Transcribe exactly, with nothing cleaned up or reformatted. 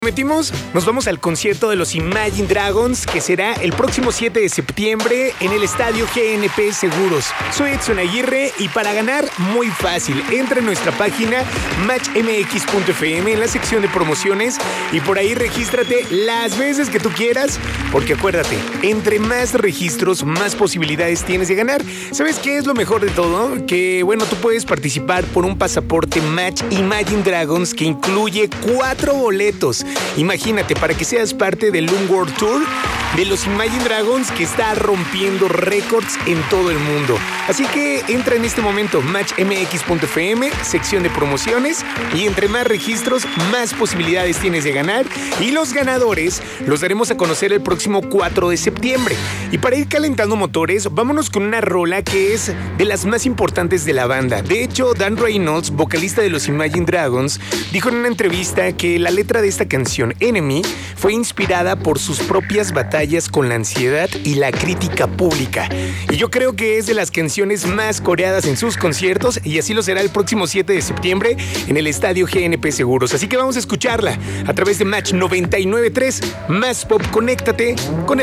Metimos, nos vamos al concierto de los Imagine Dragons, que será el próximo siete de septiembre en el estadio G N P Seguros. Soy Edson Aguirre y para ganar, muy fácil. Entra en nuestra página match m x punto f m en la sección de promociones y por ahí regístrate las veces que tú quieras, porque acuérdate, entre más registros, más posibilidades tienes de ganar. ¿Sabes qué es lo mejor de todo? Que, bueno, tú puedes participar por un pasaporte Match Imagine Dragons que incluye cuatro boletos. Imagínate, para que seas parte del Loom World Tour de los Imagine Dragons, que está rompiendo récords en todo el mundo. Así que entra en este momento match m x punto f m, sección de promociones, y entre más registros, más posibilidades tienes de ganar. Y los ganadores los daremos a conocer el próximo cuatro de septiembre. Y para ir calentando motores, vámonos con una rola que es de las más importantes de la banda. De hecho, Dan Reynolds, vocalista de los Imagine Dragons, dijo en una entrevista que la letra de esta canción, Enemy, fue inspirada por sus propias batallas con la ansiedad y la crítica pública. Y yo creo que es de las canciones más coreadas en sus conciertos, y así lo será el próximo siete de septiembre en el estadio G N P Seguros. Así que vamos a escucharla a través de Match noventa y nueve punto tres. Más Pop, conéctate con el